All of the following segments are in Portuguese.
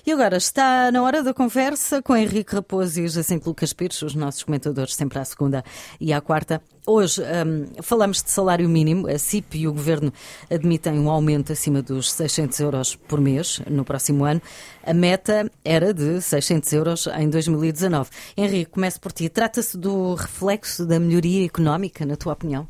E agora está na hora da conversa com Henrique Raposo e Jacinto Lucas Pires, os nossos comentadores sempre à segunda e à quarta. Hoje falamos de salário mínimo. A CIP e o Governo admitem um aumento acima dos 600 euros por mês no próximo ano. A meta era de 600 euros em 2019. Henrique, começo por ti. Trata-se do reflexo da melhoria económica, na tua opinião?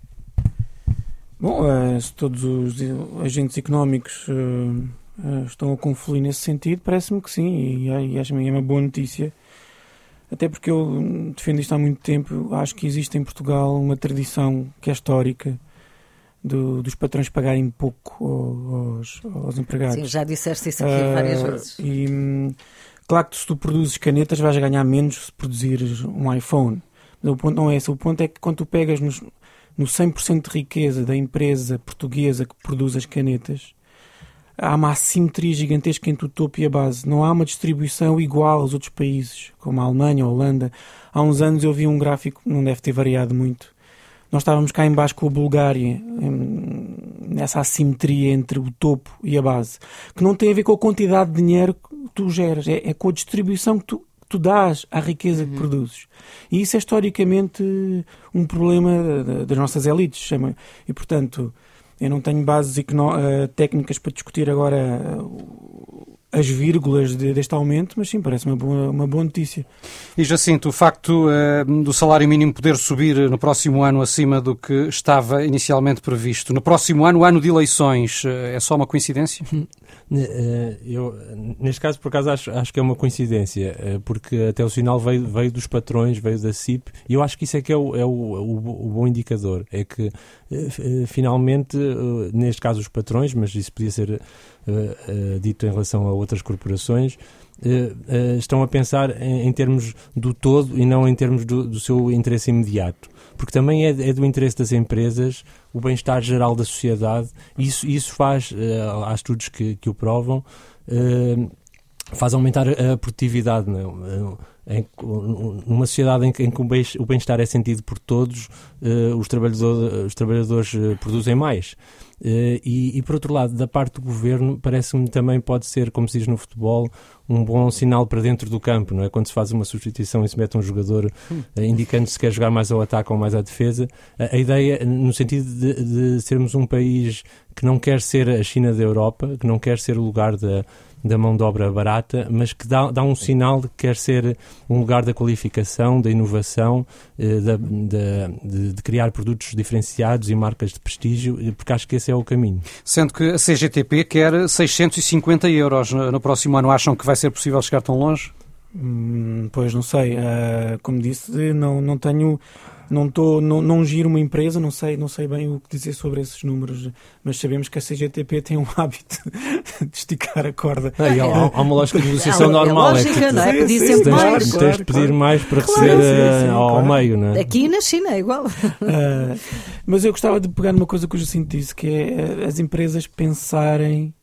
Bom, se todos os agentes económicos estão a confluir nesse sentido, parece-me que sim, e acho que é uma boa notícia. Até porque eu defendo isto há muito tempo. Acho que existe em Portugal uma tradição que é histórica dos patrões pagarem pouco aos empregados. Sim, já disseste isso aqui várias vezes. Claro que se tu produzes canetas vais ganhar menos se produzires um iPhone. Mas o ponto não é esse. O ponto é que quando tu pegas no 100% de riqueza da empresa portuguesa que produz as canetas, há uma assimetria gigantesca entre o topo e a base. Não há uma distribuição igual aos outros países, como a Alemanha ou a Holanda. Há uns anos eu vi um gráfico, não deve ter variado muito. Nós estávamos cá em baixo com a Bulgária, nessa assimetria entre o topo e a base, que não tem a ver com a quantidade de dinheiro que tu geras, é com a distribuição que tu dás à riqueza que produzes. E isso é historicamente um problema das nossas elites. E, portanto, eu não tenho bases técnicas para discutir agora as vírgulas deste aumento, mas sim, parece uma boa notícia. E Jacinto, o facto do salário mínimo poder subir no próximo ano acima do que estava inicialmente previsto, no próximo ano, o ano de eleições, é só uma coincidência? Eu, neste caso, por acaso, acho que é uma coincidência, porque até o sinal veio dos patrões, veio da CIP, e eu acho que isso é que é o bom indicador. É que, finalmente, neste caso os patrões, mas isso podia ser dito em relação a outras corporações, estão a pensar em termos do todo e não em termos do seu interesse imediato. Porque também é do interesse das empresas o bem-estar geral da sociedade. Isso faz, há estudos que o provam, faz aumentar a produtividade. Numa sociedade em que o bem-estar é sentido por todos, os trabalhadores produzem mais. E por outro lado, da parte do governo, parece-me também pode ser, como se diz no futebol, um bom sinal para dentro do campo, não é? Quando se faz uma substituição e se mete um jogador indicando se quer jogar mais ao ataque ou mais à defesa, a ideia, no sentido de sermos um país que não quer ser a China da Europa, que não quer ser o lugar da mão de obra barata, mas que dá um sinal de que quer ser um lugar da qualificação, da inovação, de criar produtos diferenciados e marcas de prestígio, porque acho que esse é o caminho. Sendo que a CGTP quer 650 euros no próximo ano, acham que vai ser possível chegar tão longe? Pois não sei, como disse, não giro uma empresa, não sei bem o que dizer sobre esses números, mas sabemos que a CGTP tem um hábito de esticar a corda. Há uma lógica de negociação normal. É lógica, não é? Pedir sempre mais. Tens de pedir mais para receber ao meio, não é? Aqui na China é igual. Mas eu gostava de pegar numa coisa que o Jacinto disse, que é as empresas pensarem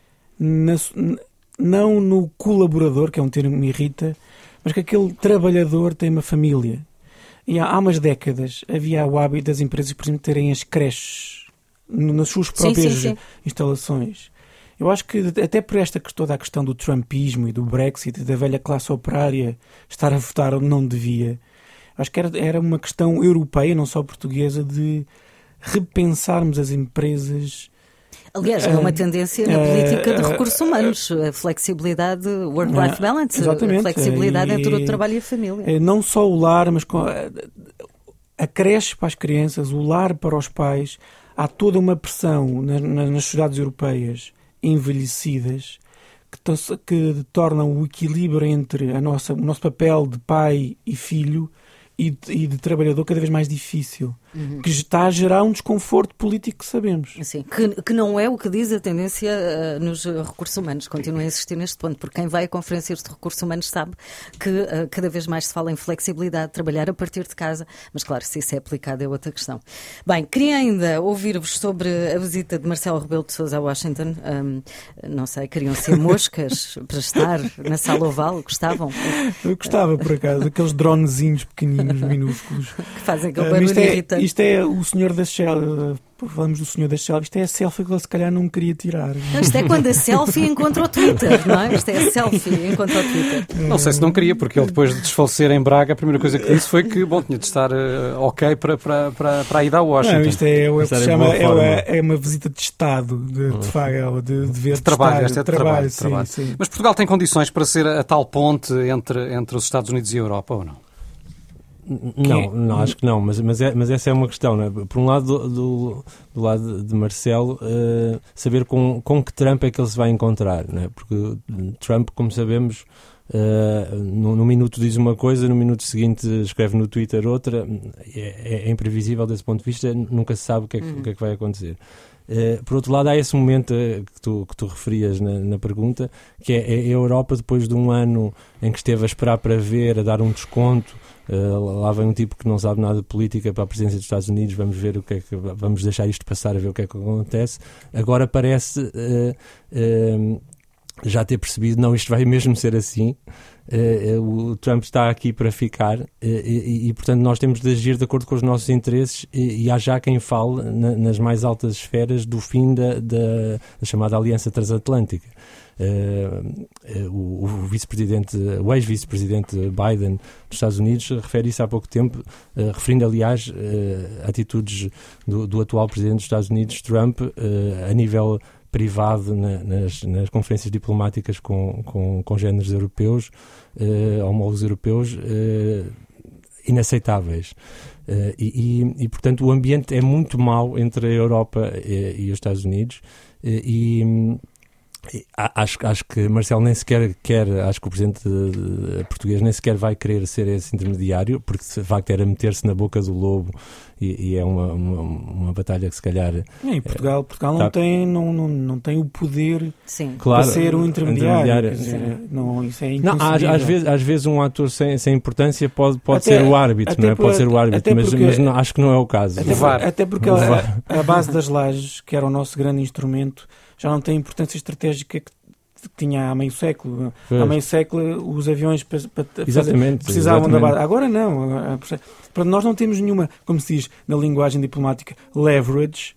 não no colaborador, que é um termo que me irrita, mas que aquele trabalhador tem uma família. E há umas décadas havia o hábito das empresas, por exemplo, terem as creches nas suas próprias instalações. Eu acho que até por toda a questão do trumpismo e do Brexit, da velha classe operária estar a votar onde não devia, acho que era uma questão europeia, não só portuguesa, de repensarmos as empresas. Aliás, é uma tendência na política de recursos humanos, a flexibilidade, work-life balance, exatamente, a flexibilidade entre o trabalho e a família. Não só o lar, mas a creche para as crianças, o lar para os pais. Há toda uma pressão nas sociedades europeias envelhecidas que tornam o equilíbrio entre o nosso papel de pai e filho e de trabalhador cada vez mais difícil, que está a gerar um desconforto político que sabemos. Sim, que não é o que diz a tendência nos recursos humanos. Continuo a insistir neste ponto, porque quem vai a conferências de recursos humanos sabe que cada vez mais se fala em flexibilidade, trabalhar a partir de casa, mas claro, se isso é aplicado é outra questão. Bem, queria ainda ouvir-vos sobre a visita de Marcelo Rebelo de Sousa a Washington. Não sei, queriam ser moscas para estar na sala oval? Gostavam? Eu gostava, por acaso, aqueles dronezinhos pequeninos nos minúsculos. Que fazem aquele barulho irritante. Isto é o senhor da Shell, falamos do senhor da Shell, isto é a selfie que ele se calhar não queria tirar. Não, isto é quando a selfie encontra o Twitter, não é? Isto é a selfie encontra o Twitter. Não sei se não queria, porque ele depois de desfalecer em Braga, a primeira coisa que disse foi que, bom, tinha de estar ok para a ida a Washington. Não, isto é o que se chama, é uma visita de Estado, de ver de trabalho, esta é de trabalho. Sim. Mas Portugal tem condições para ser a tal ponte entre os Estados Unidos e a Europa, ou não? Não, acho que não, mas essa é uma questão, não é? Por um lado, do lado de Marcelo, saber com que Trump é que ele se vai encontrar, não é? Porque Trump, como sabemos, no minuto diz uma coisa, no minuto seguinte escreve no Twitter outra, é imprevisível desse ponto de vista, nunca se sabe o que é que vai acontecer. Por outro lado, há esse momento que tu referias na pergunta, que é a Europa, depois de um ano em que esteve a esperar para ver, a dar um desconto. Lá vem um tipo que não sabe nada de política para a presidência dos Estados Unidos, vamos ver vamos deixar isto passar a ver o que é que acontece. Agora parece já ter percebido, não, isto vai mesmo ser assim. O Trump está aqui para ficar e portanto nós temos de agir de acordo com os nossos interesses e há já quem fale nas mais altas esferas do fim da chamada Aliança Transatlântica. O ex-vice-presidente Biden dos Estados Unidos refere isso há pouco tempo, referindo aliás atitudes do atual presidente dos Estados Unidos, Trump, a nível privado nas conferências diplomáticas com géneros europeus, homólogos europeus, inaceitáveis. E, portanto, o ambiente é muito mau entre a Europa e os Estados Unidos acho que Marcelo nem sequer quer, acho que o presidente português nem sequer vai querer ser esse intermediário, porque de facto era meter-se na boca do lobo e é uma batalha que se calhar... E Portugal não tem o poder claro, para ser um intermediário. Quer dizer, isso é inconcebível. Às vezes um ator sem importância pode ser o árbitro, não é? Pode ser o árbitro, mas não, acho que não é o caso. Até porque a base das lajes, que era o nosso grande instrumento, já não tem a importância estratégica que tinha há meio século. Há meio século os aviões precisavam da base. Agora não. Nós não temos nenhuma, como se diz na linguagem diplomática, leverage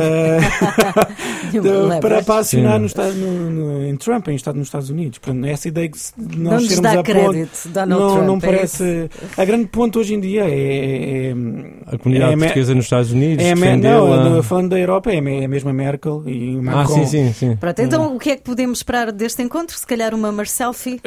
para acionar em Trump, em Estado nos Estados Unidos. Portanto, essa ideia de nós sermos a crédito, Donald não Trump, parece... A grande ponto hoje em dia é a comunidade portuguesa nos Estados Unidos, falando da Europa, é mesmo a Merkel e o Macron. Sim. Pronto, então o que é que podemos esperar deste encontro? Se calhar uma Marselfie?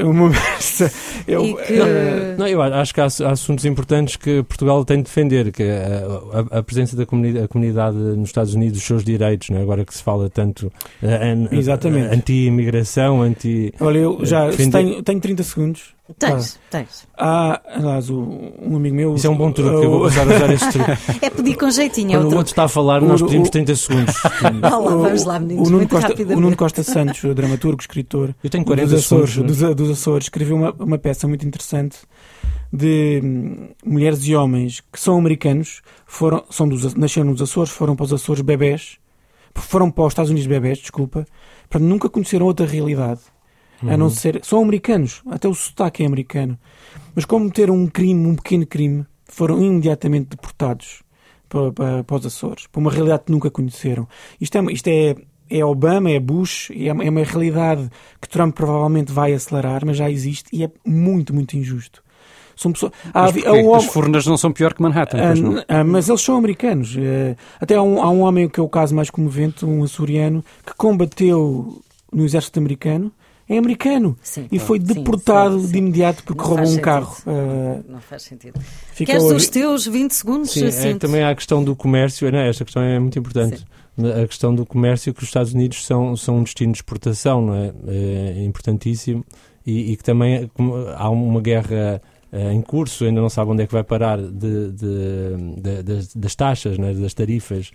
Eu acho que há assuntos importantes que Portugal tem de defender, que a presença da comunidade nos Estados Unidos, os seus direitos, não é? Agora que se fala tanto anti-imigração, Olha, eu já tenho 30 segundos. Tens. Aliás, um amigo meu... Isso é um bom truque, eu vou começar a usar este truque. É pedir com jeitinho. Quando o outro está a falar, nós pedimos 30 segundos. Vamos lá, meninos, muito rapidamente. O Nuno Costa Santos, o dramaturgo, escritor, eu tenho 40 dos Açores, escreveu uma peça muito interessante de mulheres e homens que são americanos, nasceram nos Açores, foram para os Açores bebés, foram para os Estados Unidos bebés, para nunca conheceram outra realidade. A não ser, são americanos, até o sotaque é americano, mas como cometeram um pequeno crime, foram imediatamente deportados para os Açores, para uma realidade que nunca conheceram. Isto é Obama, é Bush, é uma realidade que Trump provavelmente vai acelerar, mas já existe e é muito, muito injusto. São pessoas... As Furnas não são pior que Manhattan, pois não? Mas eles são americanos. Até há um homem que é o caso mais comovente, um açoriano, que combateu no exército americano. É americano. E foi deportado de imediato porque roubou um carro. Não faz sentido. Queres os teus 20 segundos? Sim, também há a questão do comércio. Esta questão é muito importante. Sim. A questão do comércio, que os Estados Unidos são um destino de exportação, não é? É importantíssimo. E que também há uma guerra em curso, ainda não sabe onde é que vai parar das taxas, não é? Das tarifas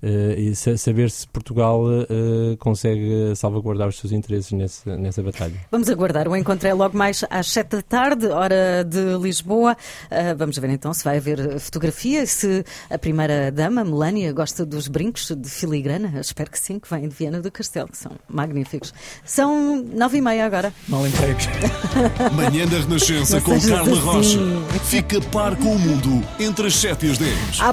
e saber se Portugal consegue salvaguardar os seus interesses nessa batalha. Vamos aguardar. O encontro é logo mais às 7 da tarde, hora de Lisboa. Vamos ver então se vai haver fotografia, se a primeira-dama, Melania, gosta dos brincos de filigrana. Espero que sim, que vêm de Viana do Castelo, que são magníficos. São 9h30 agora. Mal entregues. Manhã da Renascença com Carla Rocha. Fica par com o mundo entre as 7 e as 10.